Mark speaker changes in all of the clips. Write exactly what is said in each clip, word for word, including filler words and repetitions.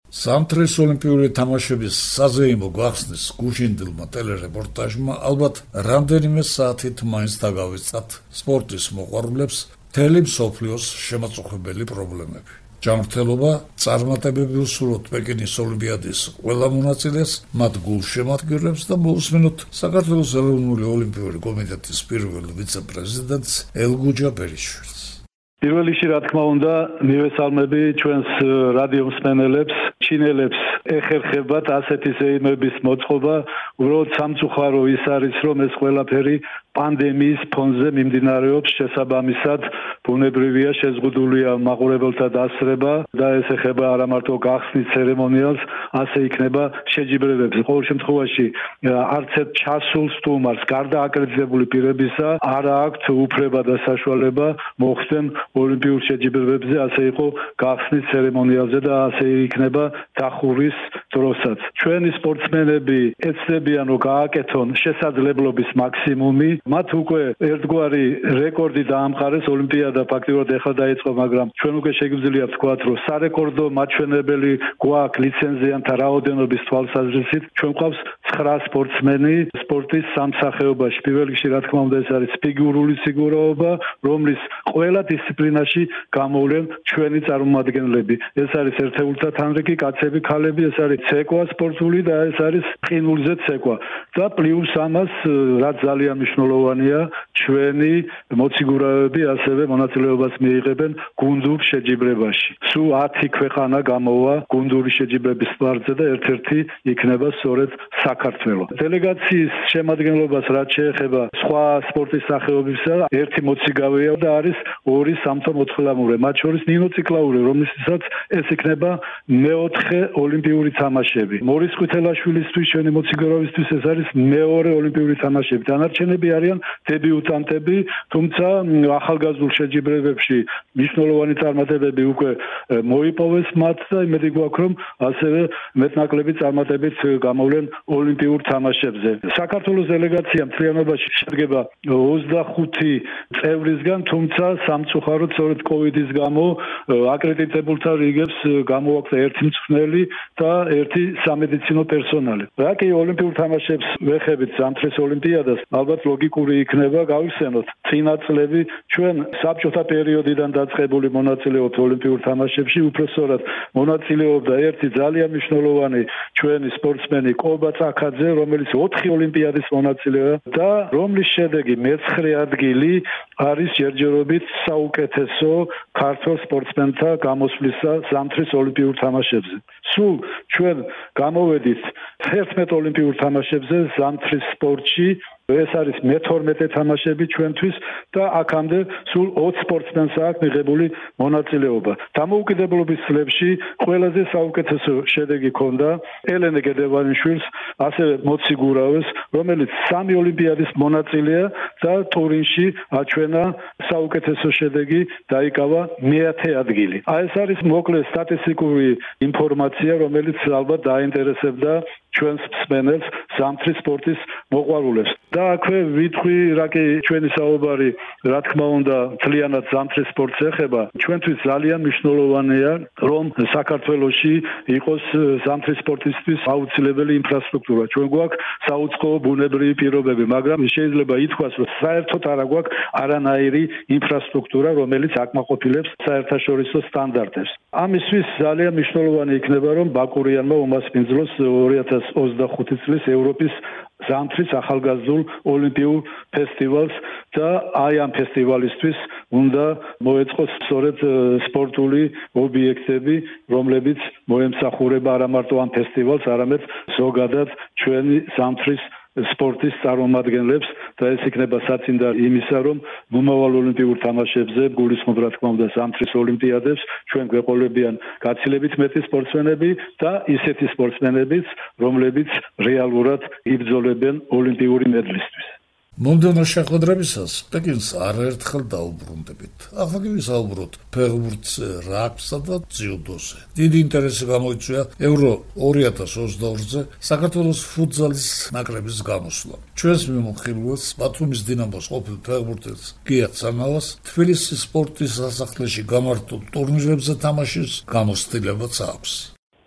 Speaker 1: ზამთრის ოლიმპიური თამაშების საზეიმო გახსნის გუშინდელმა ტელერეპორტაჟმა ალბათ რამდენიმე საათით მაინც დაგავიწყათ სპორტის მოყვარულებს მთელი მსოფლიოს შემაწუხებელი პრობლემები. ჯანმრთელობა წარმატებები უსურვოთ პეკინის ოლიმპიადის ყველა მონაწილეს, მათ გულშემატკივრებს და მოусმინოთ საქართველოს ეროვნული ოლიმპიური კომიტეტის პირველ ვიცე-პრეზიდენტს ელგუჯა ბერიშვილს.
Speaker 2: პირველ რიგში, რა თქმა უნდა, მივესალმები ჩვენს რადიო მსმენელებს, ჩინელებს ეხერხებათ ასეთი ზეიმების მოწყობა, უბრალოდ სამწუხარო ის არის, რომ ეს ყველაფერი პანდემიის ფონზე მიმდინარეობს, შესაბამისად ბუნებრივია შეზღუდულია მაყურებელთა დასწრება და ეს ეხება არა მარტო გახსნის ცერემონიალს, ასე იქნება შეჯიბრებებს. ყოველ შემთხვევაში არც ერთ ჩასულ სტუმარს გარდა აკრედიტებული პირებისა არ აქვთ უფლება და საშუალება მოხვდნენ ოლიმპიურ შეჯიბრებებზე, ასე იყო გახსნის ცერემონიალზე და ასე იქნება დახურის დროსაც. ჩვენი სპორტსმენები ეცდებიან, რომ გააკეთონ შესაძლებლობის მაქსიმუმი. მათ უკვე ერთგვარი რეკორდი დაამყარეს ოლიმპიადა ფაქტიურად ეხლა დაიწყო, მაგრამ ჩვენ უკვე შეგვიძლია ვთქვათ, რომ სარეკორდო მაჩვენებელი გვაქვს ლიცენზიანთა რაოდენობის თვალსაზრისით. ჩვენ გვყავს ცხრა სპორტსმენი სპორტის სამსახეობაში. პირველ რიგში, რა თქმა უნდა, ეს არის ფიგურული სიგურაობა, რომლის ყველა დისციპლინაში გამოვლენ ჩვენი წარმომადგენლები. ეს არის ერთეულთა თანრიგი, კაცები, ქალები, ეს არის ცეკვა სპორტული და ეს არის ყინულზე ცეკვა. და პლუს ამას, რაც ძალიან მნიშვნელოვანია, ჩვენი მოციგურავები ასევე მონაწილეობას მიიღებენ გუნდურ შეჯიბრებაში. სულ ათი ქვეყანა გამოვა გუნდური შეჯიბრების ფარგლზე და ერთ-ერთი იქნება სწორედ საქართველო. დელეგაციის შემადგენლობას რაც შეეხება სხვა სპორტის სახეობებისა, ერთი მოციგავეა და არის ორი სამთო-მოთხილამურე, მათ შორის ნინო ციკლაური, რომელსაც ეს იქნება მეოთხე ოლიმპიური თამაშები. მორის ყვითელაშვილისთვის, ჩვენი მოციგავეისთვის ეს არის მეორე ოლიმპიური თამაშები. დანარჩენები არიან დებიუტანტები, თუმცა ახალგაზრდულ შეჯიბრებებში მნიშვნელოვანი წარმატებები უკვე მოიპოვეს მათ და იმედი გვაქვს, რომ ასევე მეტნაკლები წარმატებით გამოვლენ ოლიმპიურ თამაშებზე. საქართველოს დელეგაცია მთლიანობაში შედგება ოცდახუთი წევრისგან, თუმცა სამწუხაროდ სწორედ კოვიდის გამო აკრედიტებულთა რიგებს გამოაქვთ ერთი მწვრთნელი და ერთი სამედიცინო პერსონალი. რა კი ოლიმპიურ თამაშებს ვეხებით ზამთრის ოლიმპიადას, ალბათ ლოგიკური იქნება გავიხსენოთ წინა წლები ჩვენ საბჭოთა პერიოდიდან დაწყებული მონაწილეობთ ოლიმპიურ თამაშებში, უბრალოდ მონაწილეობდა ერთი ძალიან მნიშვნელოვანი ჩვენი სპორტსმენი კობა წაქაძე, რომელიც ოთხი ოლიმპიადის მონაწილეა და რომლის შედეგი მეცხრე ადგილი არის ჯერჯერობით საუკეთესო ქართველ სპორტსმენთა გამოსვლისა ზამთრის ოლიმპიურ თამაშებზე. სულ ჩვენ გამოვედით ერთმეტ ოლიმპიურ თამაშებზე ზამთრის სპორტში. ეს არის მეთორმეტე თამაშები ჩვენთვის და აქამდე სულ ოცი სპორტსმენს აქვს მიღებული მონაწილეობა. დამოუკიდებლობის წლებში ყველაზე საუკეთესო შედეგი ჰქონდა ელენე გედევანიშვილს, ასევე მოციგურავეს, რომელიც სამი ოლიმპიადის მონაწილეა და ტურინში აჩვენა საუკეთესო შედეგი, დაიკავა მეათე ადგილი. აი ეს არის მოკლე სტატისტიკური ინფორმაცია, რომელიც ალბათ დაინტერესებდა ჩვენს მსმენელს, ზამთრის სპორტის მოყვარულებს. და აქვე ვიტყვი, რა კი ჩვენი საუბარი, რა თქმა უნდა, მთლიანად ზამთრის სპორტს ეხება. ჩვენთვის ძალიან მნიშვნელოვანია, რომ საქართველოში იყოს ზამთრის სპორტისთვის აუცილებელი ინფრასტრუქტურა. ჩვენ გვაქვს საუცხოო ბუნებრივი პირობები, მაგრამ შეიძლება ითქვას, რომ საერთოდ არ გვაქვს არანაირი ინფრასტრუქტურა, რომელიც აკმაყოფილებს საერთაშორისო სტანდარტებს. ამისთვის ძალიან მნიშვნელოვანი იქნება, რომ ბაკურიანმა უმასპინძლოს ორი ათას ოცდახუთი წლის ევროპის ზამთრის ახალგაზრდულ ოლიმპიურ ფესტივალს და აი ამ ფესტივალისთვის უნდა მოეწყოს სწორედ სპორტული ობიექტები, რომლებიც მოემსახურება არა მარტო ამ ფესტივალს, არამედ ზოგადად ჩვენი ზამთრის სპორტის წარმომადგენლებს და ეს იქნება საწინდა იმისა, რომ მომავალ ოლიმპიურ თამაშებზე გულისხმობ, რა თქმა უნდა, ზამთრის ოლიმპიადებს ჩვენ გვეყოლებიან გაცილებით მეტი სპორტსმენები და ისეთი სპორტსმენებიც, რომლებიც რეალურად იბრძოლებენ ოლიმპიური მედლისთვის.
Speaker 1: მომდევნო შეხვედრებისას პეკინს არაერთხელ დაუბრუნდებით. ახლა კი ვისაუბროთ ფეხბურთზე, რაგბისა და ძიუდოზე. დიდი ინტერესი გამოიწვია ევრო ორი ათას ოცდაორზე საქართველოს ფუტზალის ნაკრების გამოსვლა. ჩვენს მიმოხილველს ბათუმის დინამოს ყოფილ ფეხბურთელს გია ცანავას თბილისის სპორტის სასახლეში გამართულ ტურნირებზე თამაშის გამოცდილებაც აქვს.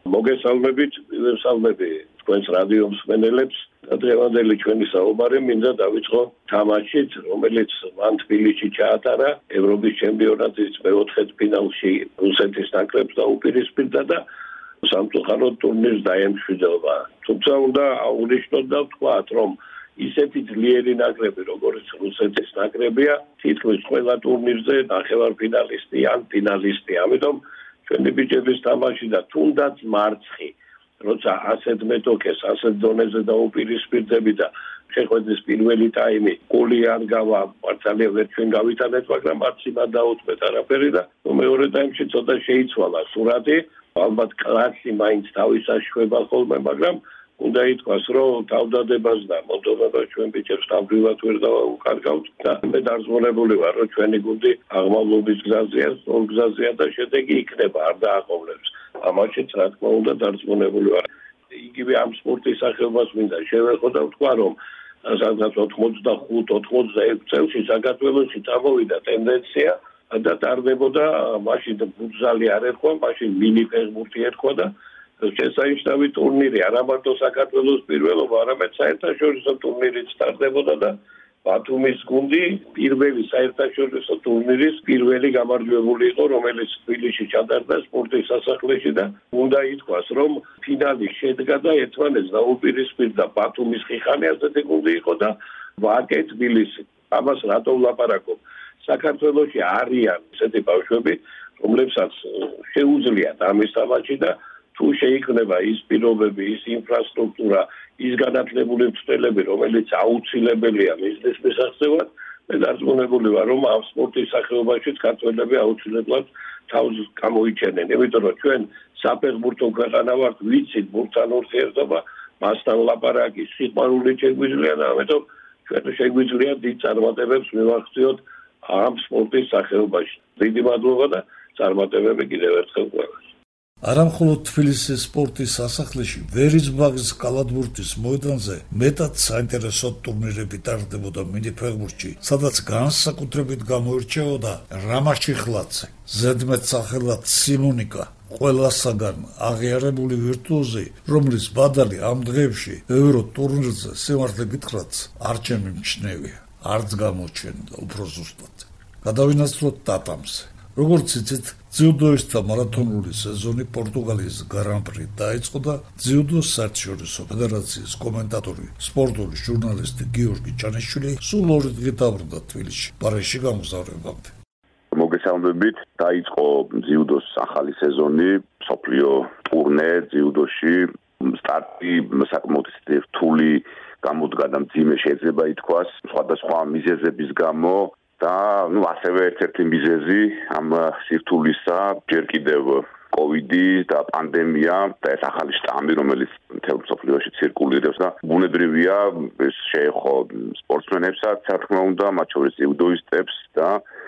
Speaker 3: მოგესალმებით, მოგესალმები თქვენს რადიო მსმენელებს. დღევანდელი ჩვენი საუბარი მინდა დავიწყო თამაშით, რომელიც მან თბილისში ჩაატარა ევროპის ჩემპიონატის მეოთხე ფინალში რუსეთის ნაკრებს დაუპირისპირდა და სამწუხაროდ ტურნირს დაემშვიდობა. თუმცა უნდა აღვნიშნოთ და ვთქვათ, რომ ისეთი ძლიერი ნაკრები, როგორც რუსეთის ნაკრებია, თითქმის ყველა ტურნირზე ნახევარფინალისტი ან ფინალისტი. ამიტომ ჩვენი ბიჭების თამაში და თუნდაც მარცხი, როცა ასეთ მეტოქეს, ასეთ დონეზე დაუპირისპირდები და შეხვედრის პირველი ტაიმი გოლი არ გავა, მართალია ვერ ჩვენ გავითანეთ, მაგრამ არც იმად დაუთმეთ არაფერი და მეორე ტაიმში ცოტა შეიცვალა სურათი. ალბათ კლასი მაინც თავის აშუება ხოლმე, მაგრამ უნდა ითქვას, რომ თავდადებას და მოდომებას ჩვენ ბიჭებს თავდრივად ვერ დავუკარგავთ და მე დარწმუნებული ვარ, რომ ჩვენი გუნდი აღმავლობის გზაზეა, სწორ გზაზეა და შედეგი იქნება, არ დააყოვნებს. ამაშიც რა თქმა უნდა დარწმუნებული ვარ. იგივე ამ სპორტის სახეობას მინდა შევეხო და ვთქვა, რომ სადღაც ოცდახუთ ოცდაექვსი წელში საქართველოში წამოვიდა ტენდენცია და ტარდებოდა მაშინ ფუტზალი არ ერქვა, მაშინ მინი ფეხბურთი ერქვა და შესანიშნავი ტურნირი არა მარტო საქართველოს პირველობა, არამედ საერთაშორისო ტურნირიც ტარდებოდა და ბათუმის გუნდი პირველი საერთაშორისო ტურნირის პირველი გამარჯვებული იყო, რომელიც თბილისში ჩატარდა სპორტის სასახლეში და უნდა ითქვას, რომ ფინალი შედგა და ერთმანეთს დაუპირისპირდა ბათუმის ხიხანი ასეთი გუნდი იყო და ვაკე თბილისი. ამას რატო ვლაპარაკობ? საქართველოში არიან ესეთი ბავშვები, რომლებსაც შეუძლიათ ამის თამაში და თუ შეიქმნება ის პირობები, ის ინფრასტრუქტურა, ის განათლებული მცდელები, რომელიც აუცილებელია მიზნის მისაღწევად, მე დარწმუნებული ვარ, რომ ამ სპორტის სახეობაშიც ქართველები აუცილებლად თავს გამოიჩენენ. იმიტომ რომ ჩვენ საფეხბურთო ქვეყანა ვართ, ვიცით ბურთთან ურთიერთობა, მასთან ლაპარაკი, სიყვარული შეგვიძლია და ამიტომ ჩვენ შეგვიძლია დიდ წარმატებებს მივაღწიოთ ამ სპორტის სახეობაში. დიდი მადლობა და წარმატებები კიდევ ერთხელ ყველას.
Speaker 1: არა მხოლოდ თბილისის სპორტის სასახლეში, ვერიცბაგის კალათბურთის მოედანზე მეტად საინტერესო ტურნირები ტარდებოდა მინი ფეხბურთში, სადაც განსაკუთრებით გამოირჩეოდა რამაზ ჩიხლაძე, ზედმეტ სახელად სიმონიკა, ყველასაგან აღიარებული ვირტუოზი, რომლის ბადალი ამ დღეებში ევრო ტურნირზე სიმართლე გითხრათ არ შემიმჩნევია, არც გამოჩენდა უფრო ზუსტად. გადავინაცვლოთ დატამზე. როგორც იცით, ძიუდოისტთა მარათონული სეზონი პორტუგალიის გრან-პრი დაიწყო და ძიუდოს საერთაშორისო ფედერაციის კომენტატორი, სპორტული ჟურნალისტი გიორგი ჭანიშვილი სულ ორი დღით დაბრუნდა თბილისში, პარიზში გამგზავრებამდე.
Speaker 4: მოგესალმებით, დაიწყო ძიუდოს ახალი სეზონი, მსოფლიო ტურნე ძიუდოში, სტარტი საკმაოდ რთული გამოდგა და მძიმე შეიძლება ითქვას, სხვადასხვა მიზეზების გამო. და ნუ ასევე ერთ-ერთი მიზეზი ამ სირთულისა ჯერ კიდევ კოვიდი და პანდემია და ეს ახალი შტამი, რომელიც მთელ მსოფლიოში ცირკულირებს და ბუნებრივია ეს შეეხო სპორტსმენებსაც, რა თქმა უნდა, მათ შორის ძიუდოისტებს და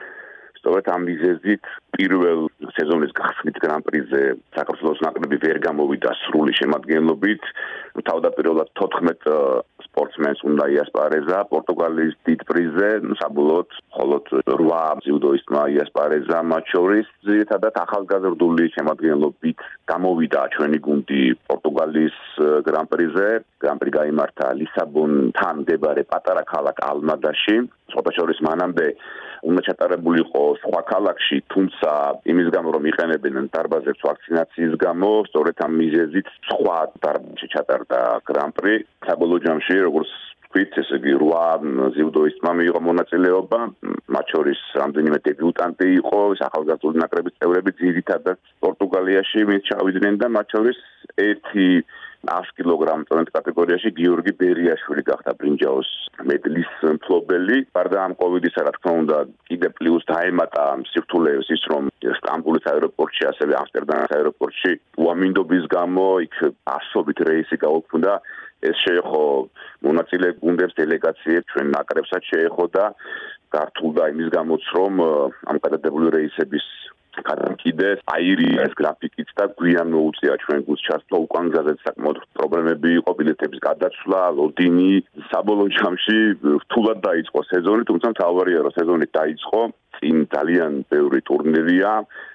Speaker 4: სწორედ ამ მიზეზით პირველ სეზონის გახსნით გრან-პრიზე საქართველოს ნაკრები ვერ გამოვიდა სრული შემადგენლობით. თავდაპირველად თოთხმეტ სპორტსმენს უნდა იასპარეზა პორტუგალიის დიდ პრიზზე, საბოლოოდ მხოლოდ რვა ძიუდოისტმა იასპარეზა მათ შორის. ძირითადად ახალგაზრდული შემადგენლობით გამოვიდა ჩვენი გუნდი პორტუგალიის გრან-პრიზე. გრან-პრი გაიმართა ლისაბონთან მდებარე პატარა ქალაქ ალმადაში. სხვათა შორის მანამდე უნდა ჩატარებული იყო სხვა ქალაქში, თუმცა იმის გამო რომ იყენებენ დარბაზებს ვაქცინაციის გამო, სწორედ ამ მიზეზით სხვა დარბაზში ჩატარდა გრან-პრი. საბოლოო ჯამში, როგორც ვთქვით, ესე იგი რვა ძიუდოისტმა მიიღო მონაწილეობა, მათ შორის რამდენიმე დებიუტანტი იყო, ახალგაზრდული ნაკრების წევრები ძირითადად პორტუგალიაში ვინც ჩავიდნენ და მათ შორის ერთი ას კილოგრამ წონით კატეგორიაში გიორგი ბერიაშვილი გახდა ბრინჯაოს მედლის მფლობელი. გარდა ამ კოვიდისა, რა თქმა უნდა, კიდე პლუს დაემატა სირთულეებს ის, რომ სტამბოლის აეროპორტში, ასევე ამსტერდამის აეროპორტში უამინდობის გამო იქ ასობით რეისი გაუქმდა. ეს შეეხო მონაწილე გუნდებს, დელეგაციებს, ჩვენ ნაკრებსაც შეეხო და გართულდა იმის გამოც, რომ ამ გადადებული რეისების გადამკიდეს აირია ეს გრაფიკიც და გვიან მოუწია ჩვენ გუნდს ჩასვლა უკან გზაზე საკმაოდ პრობლემები იყო ბილეთების გადაცვლა, ლოდინი, საბოლოო ჯამში რთულად დაიწყო სეზონი, თუმცა მთავარია რომ სეზონი დაიწყო, წინ ძალიან ბევრი ტურნირია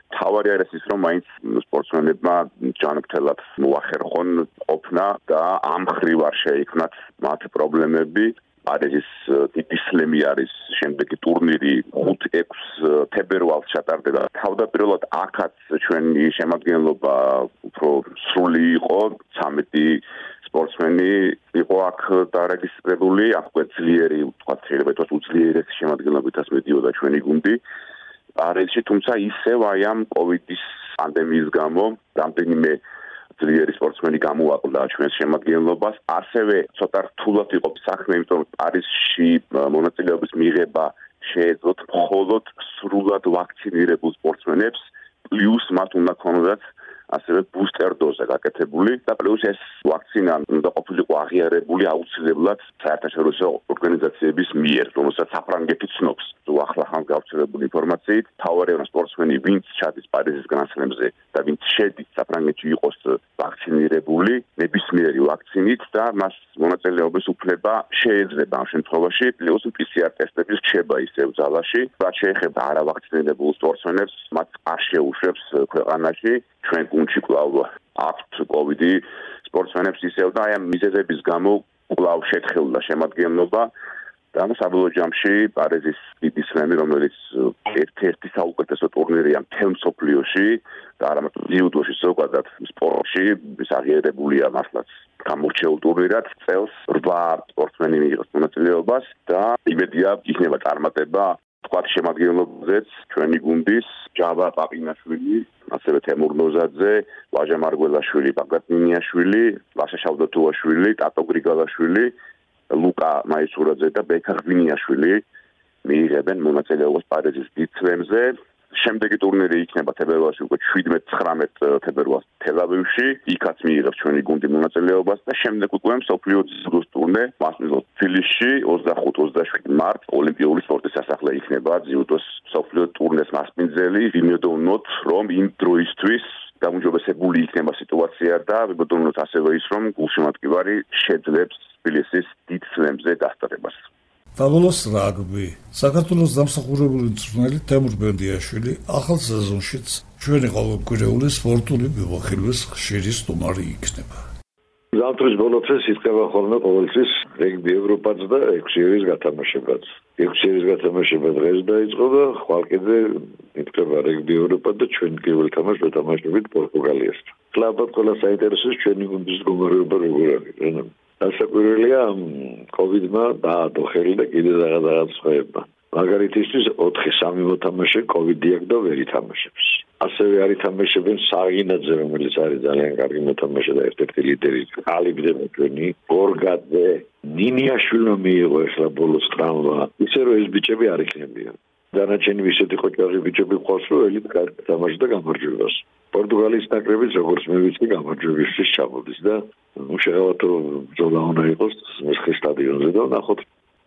Speaker 4: თავარი არის ის, რომ მაინც სპორტსმენებმა ჯანმრთელად მოახერხონ ყოფნა და ამ ხრივ არ შეიქმნათ მათ პრობლემები. არის დიდი სლემი არის შემდეგი ტურნირი ხუთ-ექვსი თებერვალს ჩატარდება. თავდაპირველად აქაც ჩვენი შემადგენლობა უფრო სრული იყო, ცამეტი სპორტსმენი იყო აქ დარეგისტრირებული, აქვე ძლიერი, ვთქვათ, შეიძლება ითქვას უძლიერესი შემადგენლობითაც მიდიოდა ჩვენი გუნდი. პარიზში, თუმცა ისევ აი ამ კოვიდის პანდემიის გამო რამდენიმე ძლიერი სპორტსმენი გამოაკლდა ჩვენს შემადგენლობას. ასევე ცოტა რთულად იყო საქმე, იმიტომ რომ პარიზში მონაწილეობის მიღება შეეძლოთ მხოლოდ სრულად ვაქცინირებულ სპორტსმენებს, პლუს მათ უნდა ქონოდათ ასევე ბუსტერ დოზა გაკეთებული და პლუს ეს ვაქცინა უნდა ყოფილიყო აღიარებული აუცილებლად საერთაშორისო ორგანიზაციების მიერ, რომელსაც საფრანგეთი ცნობს. ახლახან გავრცელებული ინფორმაციით, თავარი სპორტსმენი, ვინც ჩადის პარიზის გრან-სლემზე და ვინც შედის საფრანგეთში იყოს ვაქცინირებული ნებისმიერი ვაქცინით და მას მონაწილეობის უფლება შეეძლება ამ შემთხვევაში, პლუს პი სი არ ტესტების რჩება ისევ ძალაში, რაც შეეხება არავაქცინირებულ სპორტსმენებს, მათ არ შეუშვებს ქვეყანაში. ჩვენ გუნდში კვლავ აქვთ კოვიდი სპორტსმენებს ისევ და აი ამ მიზეზების გამო კვლავ შეთხეულა შემადგენლობა და საბოლოო ჯამში პარიზის დიდი სლემი, რომელიც ერთ-ერთი საუკეთესო ტურნირია მთელ მსოფლიოში და არა მარტო ძიუდოში, ზოგადად სპორტში, ის აღიარებულია მართლაც გამორჩეულ ტურნირად, წელს რვა სპორტსმენი მიიღოს მონაწილეობას და იმედია იქნება წარმატება თქვათ შემადგენლობაზეც ჩვენი გუნდის ჯავა პაპინაშვილი, ასევე თემურ ნოზაძე, ვაჟა მარგველაშვილი, ბაგრატ ნინიაშვილი, ლაშა შავდათუაშვილი, ტატო გრიგალაშვილი, ლუკა მაისურაძე და ბექა ღვინიაშვილი მიიღებენ მონაწილეობას პარიზის დიდ სლემზე. შემდეგი ტურნირი იქნება თებერვალში, უკვე შვიდმეტ-ცხრამეტ თებერვალს თელ-ავივში, იქაც მიიღებს ჩვენი გუნდი მონაწილეობას და შემდეგ უკვე მსოფლიო ძიუდოს ტურნე მასპინძელ თბილისში ოცდახუთ ოცდაშვიდ მარტს ოლიმპიური სპორტის სასახლე იქნება ძიუდოს მსოფლიო ტურნეს მასპინძელი. ვიმედოვნოთ, რომ იმ დროისთვის გაუმჯობესებული იქნება სიტუაცია და ვიმედოვნოთ ასევე ის, რომ გულშემატკივარი შეძლებს თბილისის დიდ სლემზე დასწრებას.
Speaker 1: Fabulous rugby. საქართველოს დამსახურებული მწვრთნელი თემურ ბენდიაშვილი ახალ სეზონშიც ჩვენი ყოველკვირეული სპორტული ბიბოხილვის ხშირი სტუმარი იქნება.
Speaker 5: ზამთრის ბოლომდე იქნება ხოლმე ყოველთვის რეგბი ევროპაც და ექვსი ერის გათამაშებაც. ექვსი ერის გათამაშება დღეს დაიწყო და ხვალ კიდე იქნება რეგბი ევროპა და ჩვენ პირველ თამაშს ვეთამაშებით პორტუგალიასთან. კლუბად ყველა საინტერესოს ჩვენი გუნდის მდგომარეობა როგორ არის. დასაკვირველია კოვიდმა დაადო ხელი და კიდე რაღაც სხვაებმა. მაგალითისთვის ოთხი სამი მოთამაშე კოვიდი აქვს და ვერ ითამაშებს. ასევე არ ითამაშებენ საღინაძე, რომელიც არის ძალიან კარგი მოთამაშე და ერთ-ერთი ლიდერი. ალიბდება ჩვენი გორგაძე, ნინიაშვილმა მიიღო ახლა ბოლოს ტრავმა. ისე რომ ეს ბიჭები არ იქნებიან. დანარჩენი ისეთი ხოჭაღი ბიჭები ყავს, რომ ელით კარგი თამაში და გამარჯვებას. პორტუგალიის ნაკრებიც როგორც მე ვიცი გამარჯვებისთვის ჩამოდის და ნუ შეღავათ რომ ბრძოლა უნდა იყოს მესხის სტადიონზე და ნახოთ.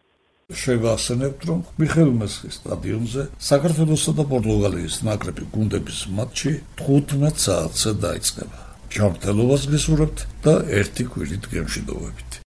Speaker 1: შევახსენებთ, რომ მიხეილ მესხის სტადიონზე საქართველოსა და პორტუგალიის ნაკრები გუნდების მატჩი თხუთმეტ საათზე დაიწყება. ჯანმრთელობას გესურვებთ და ერთი კვირით გემშვიდობებით.